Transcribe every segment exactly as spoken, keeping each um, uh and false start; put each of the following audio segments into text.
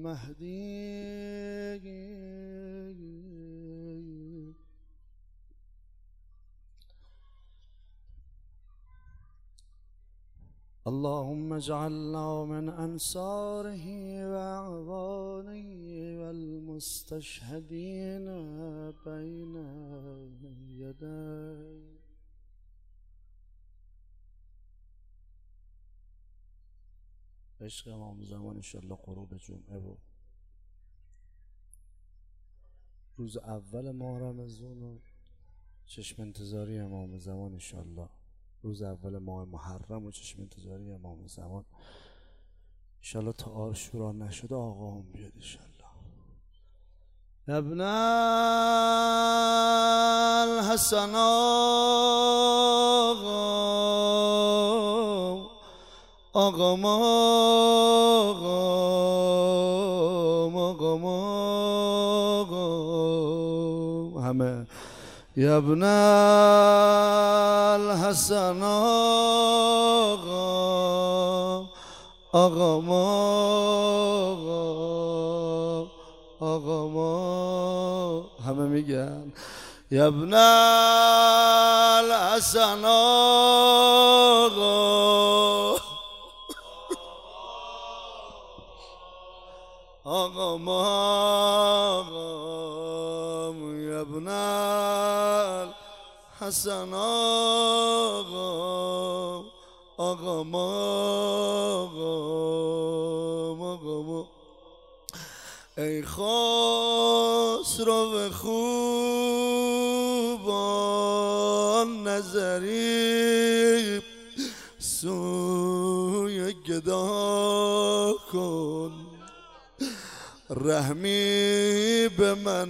المهدي اللهم اجعلنا من أنصاره وأعوانه والمستشهدين بين يديه. عشق امام زمان انشالله غروب جمعه و روز اول ماه رمضان و چشم انتظاری امام زمان انشالله روز اول ماه محرم و چشم انتظاری امام زمان انشالله تا عاشورا نشده آقا هم بیاد انشالله. ابن الحسن آقا آقا آقا آقا همه یا ابن الحسن آقا آقا آقا همه میگن یا ابن الحسن آقا آقا مقام یا ابن الحسن آقا آقا مقام آقا ای خسرو خوبان نظری سوی گدا کن رحمی به من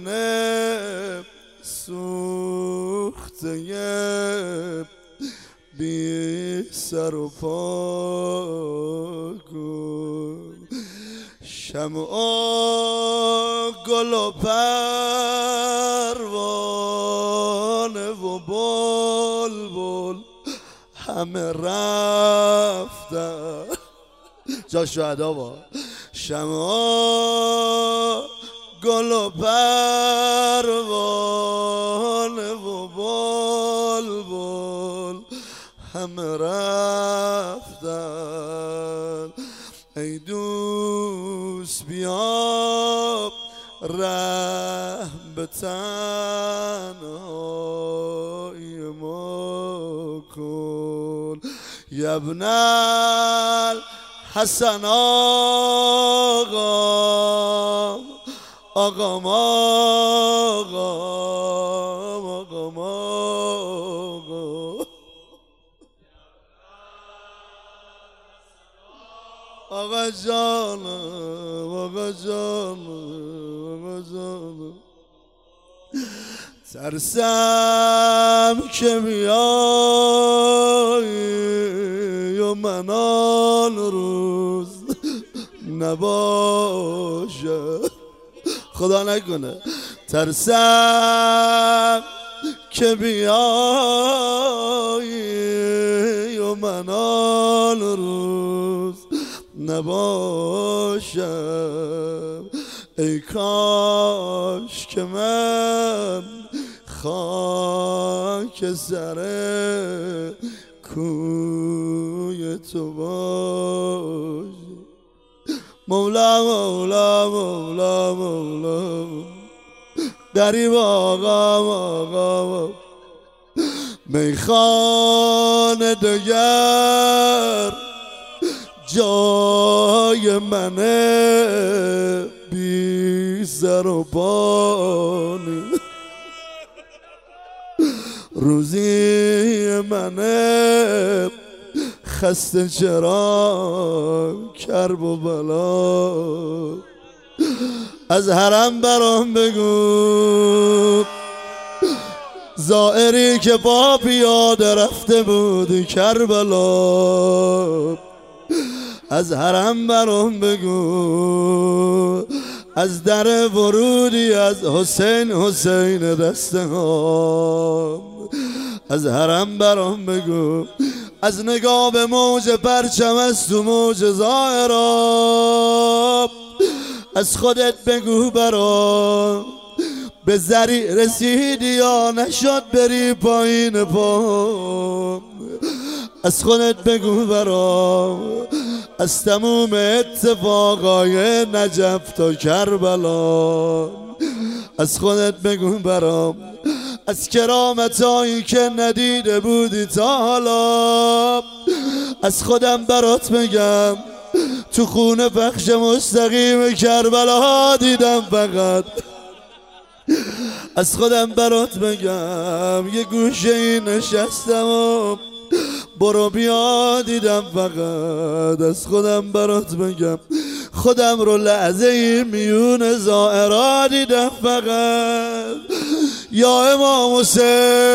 سوخته بی سر و پا کن شمع گل و پروانه و بلبل همه رفتن جا شهدا با شمع گل و پروانه و بلبل همه رفتن ای دوست بیا رحم به تنهایی ما کن یا ابن الحسن آقا آقا آقا آقا آقا جانم آقا جانم آقا جانم ترسم که بیایی و من آن روز نباشه خدا نکنه ترسم که بیایی و من آن روز نباشم ای کاش که من خاک سر کوی تو باش مولا مولا مولا مولا غریب آقا آقا میخانه دگر جای منه بی سر و بانی روزی منه خسته چرا کرب و بلا از حرم برام بگو زائری که با پیاده رفته بود کربلا از حرم برام بگو از در ورودی از حسین حسین دسته ها از حرم برام بگو از نگاه به موج پرچم است تو موج ظاهرا از خودت بگو برام به زری رسیدی یا نشد بری پایین پام. از خودت بگو برام از تموم اتفاقای نجف تا کربلا. از خودت بگو برام از کرامتایی که ندیده بودی تا حالا. از خودم برات بگم تو خونه پخش مستقیم کربلا دیدم فقط. از خودم برات بگم یه گوشه ای نشستم و برو بیا دیدم فقط. از خودم برات بگم خودم رو لحظه ای میون زائرا دیدم فقط. یا امام حسین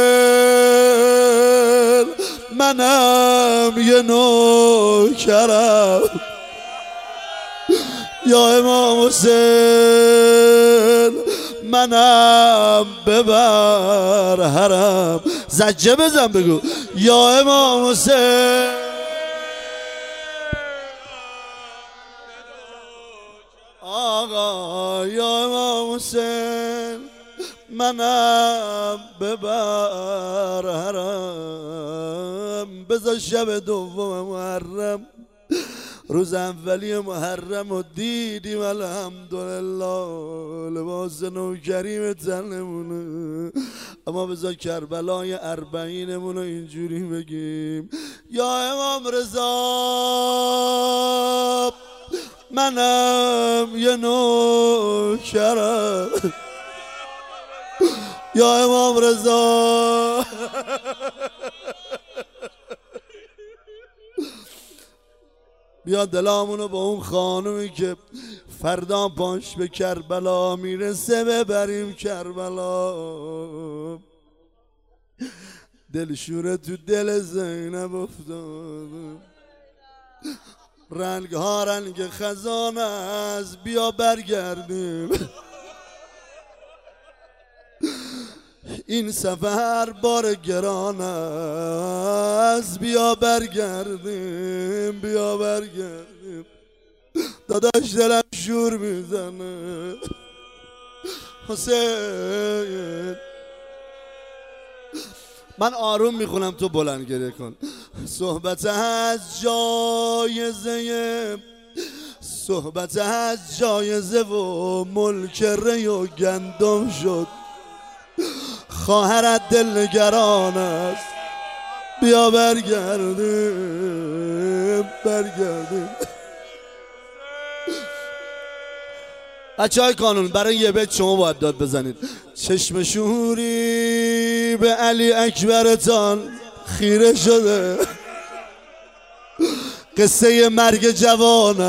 منم یه نوکرم. یا امام حسین منم ببر حرم. زجه بزن بگو یا امام حسین. آقا یا امام حسین منم ببر حرم. بذار شب دوم محرم روز اولی محرم و دیدیم الحمدلله لباس نوکریم تنمونه. اما بذار کربلای اربعینمون رو اینجوری بگیم یا امام رضا منم یه نوکرم. یا امام رضا بیا دلامونو با اون خانومی که فردا پاش به کربلا میرسه ببریم کربلا. دل شوره تو دل زینب افتاد، رنگ ها رنگ خزان است، بیا برگردیم این سفر بار گران است، بیا برگردیم بیا برگردیم. داداش دلم شور میزنه حسین. من آروم میخونم تو بلند گریه کن. صحبت از جایزه صحبت از جایزه و ملک ری و گندم شد، خواهرت دلنگران است، بیا برگردیم برگردیم. بچه های قانون برای یه بیت شما باید داد بزنید. چشم شوری به علی اکبرتان خیره شده، قصه مرگ جوان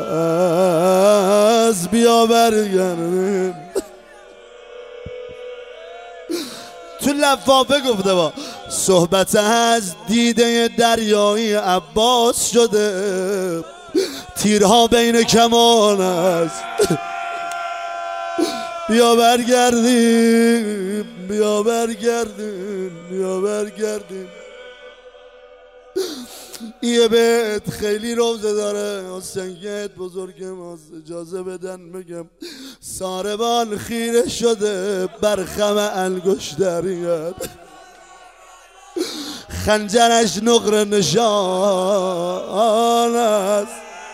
است، بیا برگردیم. تو لفافه گفته با صحبت از دیده دریایی عباس شده، تیرها بین کمان است، بیا برگردیم بیا برگردیم بیا برگردیم. یه بیت خیلی روزه داره، حسینیت بزرگ ماست، اجازه بدن بگم. ساربان خیره شده بر خم انگشتریت، خنجرش نقره نشان است.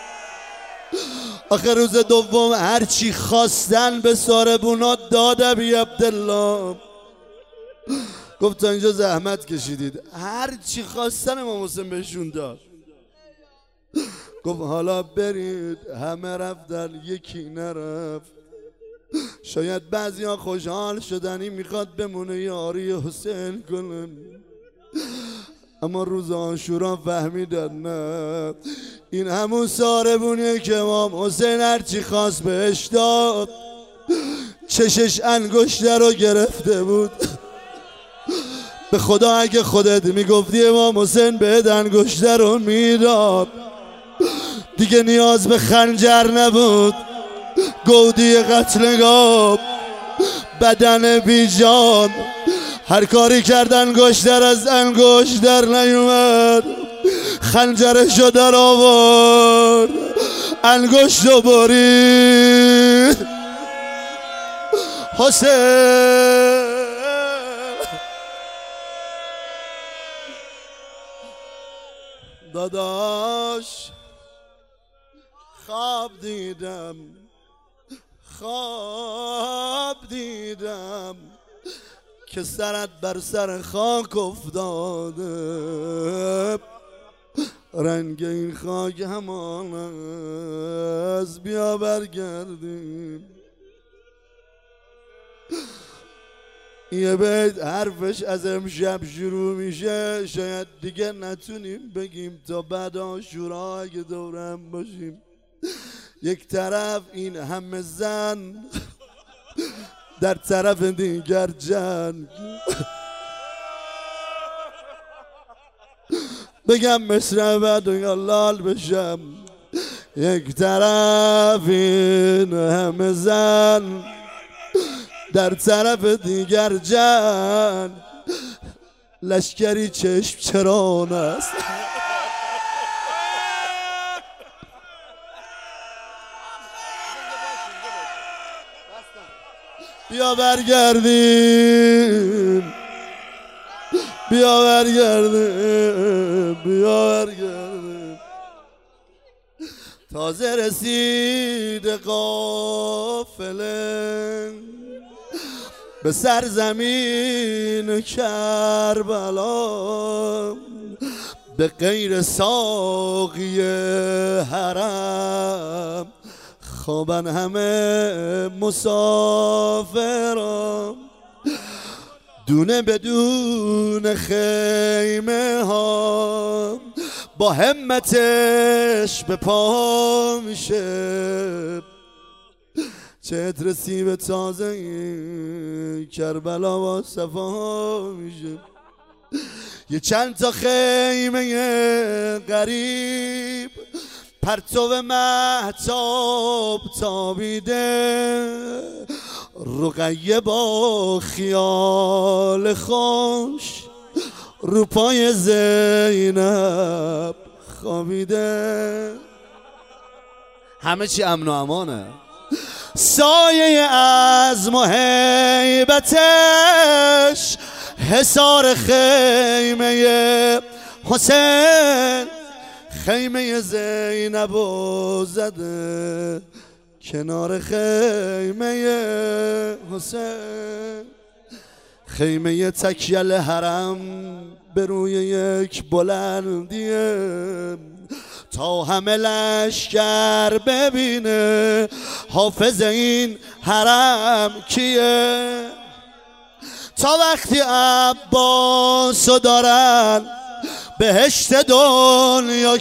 آخر روز دوم هرچی خواستن به ساربونا داده بی عبدالله. گفت تا اینجا زحمت کشیدید، هرچی خواستن امام حسین بهشون داد. گفت حالا برید، همه رفتن یکی نرفت. شاید بعضی ها خوشحال شدنی میخواد بمونه یاری حسین کنن، اما روز عاشورا فهمیدن نه، این همون ساربونیه که امام حسین هرچی خواست بهش داد. چشش انگشته رو گرفته بود. به خدا اگه خودت میگفتی امام حسین بهت انگشته رو میداد، دیگه نیاز به خنجر نبود. گودی قتلگاه، بدن بیجان، هر کاری کرد انگشتر از انگشتر نیومد. خنجرشو در آورد، انگشتو برید، حسین داداش خواب دیدم خواب دیدم که سرت بر سر خاک افتاده، رنگ این خاک همان است، بیا برگردیم. یه بیت حرفش از امشب شروع میشه، شاید دیگه نتونیم بگیم تا بعد عاشورا اگه دورم باشیم. یک طرف این همه زن، در طرف دیگر جنگ. بگم مصرع بعد یا لال بشم. یک طرف این همه زن، در طرف دیگر جنگ. لشکری چشم چران است. بیا برگردیم بیا برگردیم بیا برگردیم. تازه رسید قافله به سرزمین کربلا، به غیر ساقی حرم خوابن همه مسافران. دونه بدون خیمه ها با همتش به پا میشه. چه عطر سیب تازه کربلا با صفا میشه. یه چند تا خیمه غریب پرتو مهتاب تابیده، رقیه با خیال خوش رو پای زینب خوابیده. همه چی امن و امانه. سایه از هیبتش حصار خیمه حسین، خیمه زینب و زده کنار خیمه حسین. خیمه تکیل حرم به روی یک بلندیه، تا همه لشکر ببینه حافظ این حرم کیه. تا وقتی عباسو دارن بهشت دنیا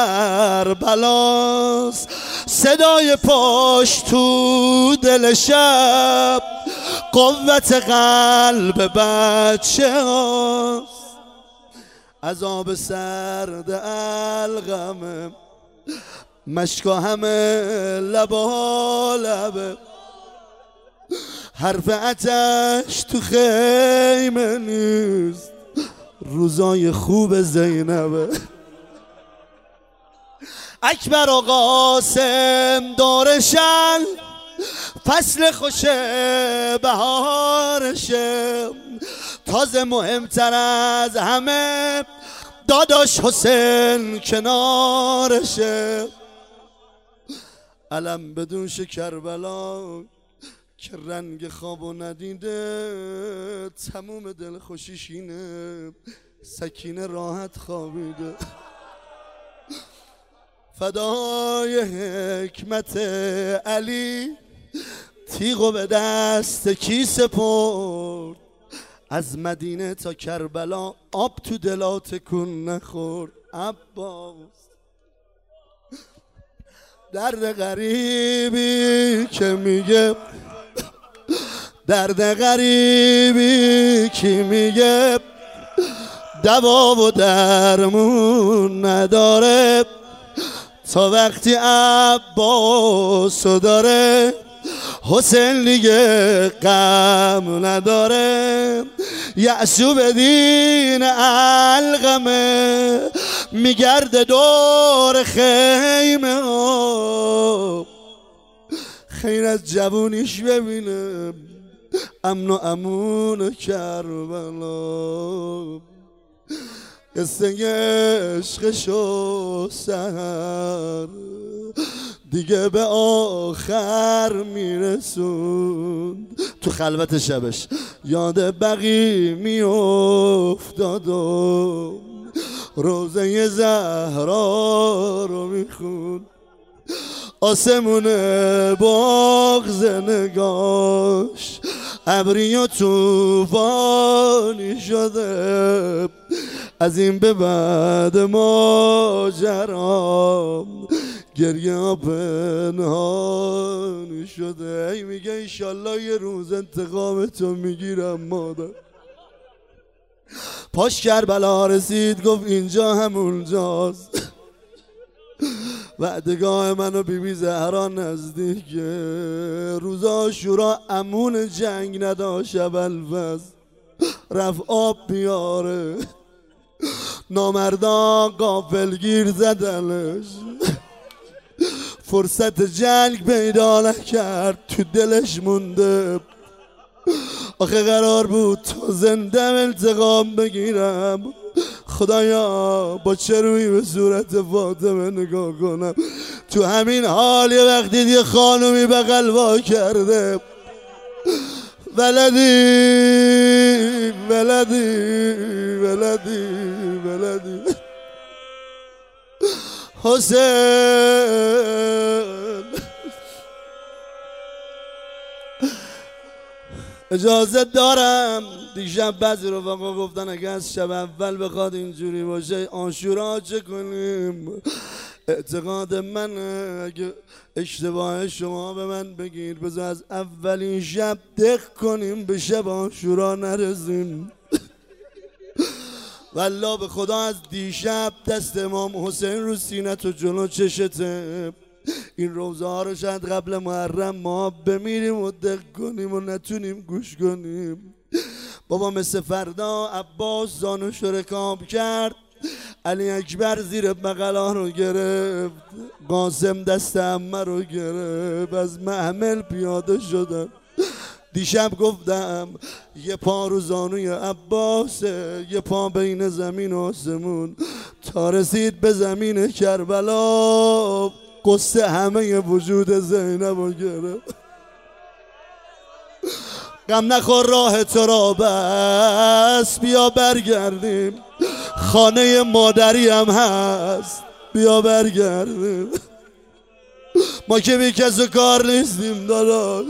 کربلاست، صدای پاش تو دل شب قوت قلب بچه هاست. عذاب سرد الغمه مشکا همه لبا لبه، حرف آتش تو خیمه نیست، روزای خوب زینبه. اکبر و قاسم دورشن، فصل خوش بهارشه، تازه مهمتر از همه داداش حسین کنارشه. علم بدون کربلا که رنگ خوابو ندیده، تموم دل خوشیش اینه سکینه راحت خوابیده. فدای حکمت علی تیغو به دست کی سپرد، از مدینه تا کربلا آب تو دلات کن نخورد. عباس درد غریبی که میگه، درد غریبی کی میگه دوا و درمون نداره، تا وقتی عباسو داره حسین دیگه غم نداره. یعصوب دین علقمه میگرده دور خیمه ها، خیر از جوونیش ببینه امن و امون کربلا، قصه عشقش و سحر دیگه به آخر میرسوند. تو خلوت شبش یاد بقی میافتادم، روزه زهرا رو میخوند. آسمون بغض نگاش ابری و توفانی شده، از این به بعد ماجرام گریه ها پنهانی شده. ای میگه ایشالله یه روز انتقام تو میگیرم مادر. پاش کربلا رسید گفت اینجا همون جاست، وعدگاه من و بی بی زهرا نزدیکه. روز عاشورا امون جنگ نداشت، ابوالفضل رفت آب بیاره، نامردان غافلگیر زدنش، فرصت جنگ پیدا نکرد، تو دلش مونده آخه قرار بود تو زنده انتقام بگیرم، خدایا با چه روی به صورت فاطمه نگاه کنم. تو همین حال یه وقتی یه خانومی بغل وا کرده، ولدی ولدی ولدی ولدی حسین، اجازه دارم دیشب بعضی رفقا گفتن اگه از شب اول بخواد اینجوری باشه عاشورا چه کنیم؟ اعتقاد منه اگه اشتباه شما به من بگیر بذار از اولین شب دق کنیم به شب عاشورا نرسیم. والله به خدا از دیشب دست امام حسین رو سینت و جلو چشته. این روزه ها رو شاید قبل محرم ما بمیریم و دق کنیم و نتونیم گوش کنیم. بابا مثل فردا عباس زانوش رو رکاب کرد، علی اکبر زیر بغلا رو گرفت، قاسم دست عمه رو گرفت، از محمل پیاده شدن. دیشب گفتم یه پا رو زانوی عباسه، یه پا بین زمین و آسمون، تا رسید به زمین کربلا قصه همه وجود زینب رو گرفت. غم نخور راه تو را بس، بیا برگردیم، خانه مادری هم هست، بیا برگردیم. ما که بی کس و کار نیستیم داداش.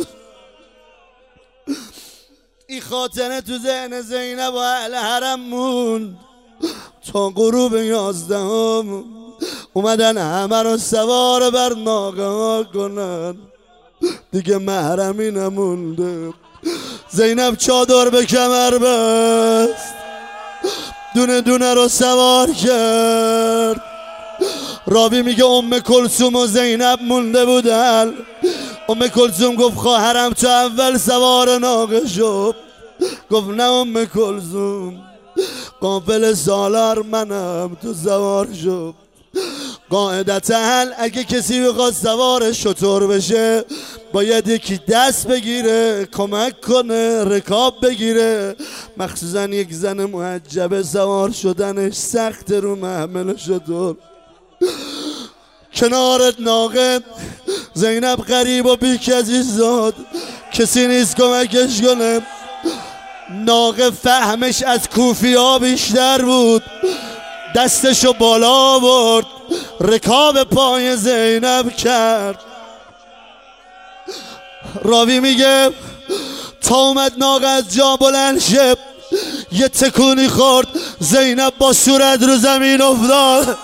این خاطره تو ذهن زینب و اهل حرم موند تا غروب یازدهم. اومدن همه رو سوار بر ناقه ها کنن، دیگه محرمی نمونده. زینب چادر به کمر بست، دونه دونه رو سوار کرد. راوی میگه ام کلثوم و زینب مونده بودن. ام کلثوم گفت خواهرم تو اول سوار ناقه شد. گفت نه ام کلثوم، قافل سالار منم، تو سوار شد. قاعدتاً اگه کسی بخواد سوار شتر بشه باید یکی دست بگیره کمک کنه رکاب بگیره، مخصوصا یک زن محجبه سوار شدنش سخت رو محمل شتر. کنارت ناقه زینب غریب و بی کسی زاد، کسی نیست کمکش کنه. ناقه فهمش از کوفی ها بیشتر بود، دستشو بالا برد رکاب پای زینب کرد. راوی میگه تا اومد ناقه از جا بلند شد، یه تکونی خورد، زینب با صورت رو زمین افتاد،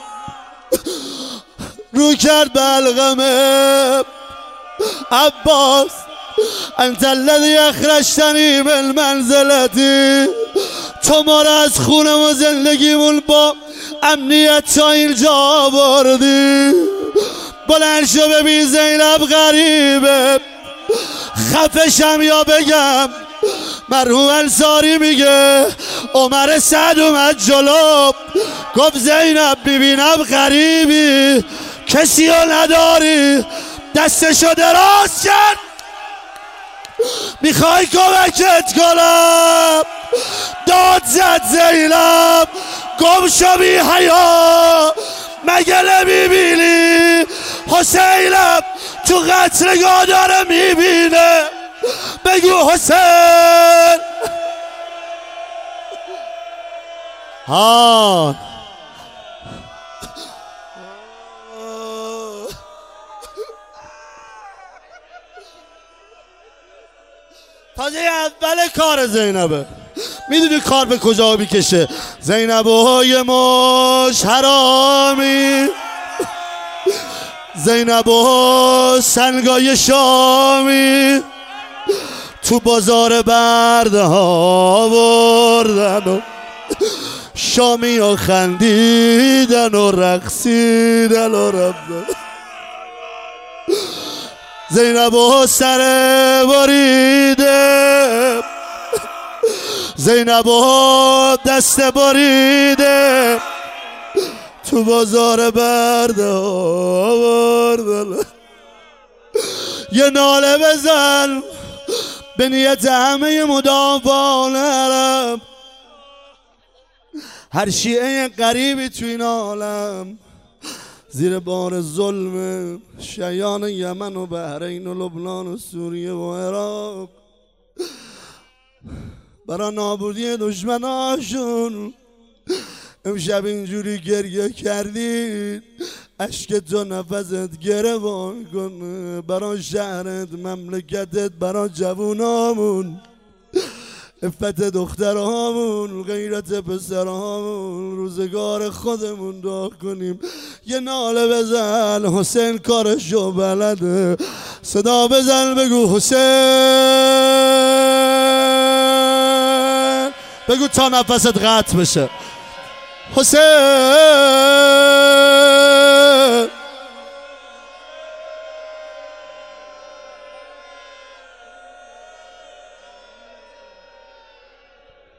رو کرد به علقمه. عباس انت الذی اخرجتنی من منزلتی، تو ما را از خونه و زندگیمون با امنیت تا اینجا آوردی. بلند شو ببین زینب غریبه، خفشم یا بگم. مرحوم انصاری میگه عمر سعد اومد جلو گفت زینب ببینم غریبی، کسی رو نداری، دستشو دراز کرد میخوای کمکت کنم؟ داد زد زینب گم شو بی حیا، مگه نمیبینی حسینم تو قتلگاه داره میبینه؟ بگو حسین. ها تازه اول کار زینبه، میدونی کار به کجا میکشه؟ زینب های مش حرامی، زینب ها سنگای شامی، تو بازار برده ها بردن و شامی ها خندیدن و رقصیدن و رفتن. زینب ها سر باریده، زینب ها دست باریده، تو بازار برده ها بردن. یه ناله بزن به نیت همه مدافعانم، هر شیعه غریبی تو این عالم زیر بار ظلم شیعان یمن و بحرین و لبنان و سوریه و عراق برای نابودی دشمناشون امشب اینجوری گریه کردید، اشک تو نفست گروان کنه برای شهرت، مملکتت، برای جوونامون، افت دخترامون، غیرت پسرامون، روزگار خودمون دعا کنیم. یه ناله بزن حسین کارشو بلده، صدا بزن بگو حسین، بگو تا نفست قطع بشه. حسین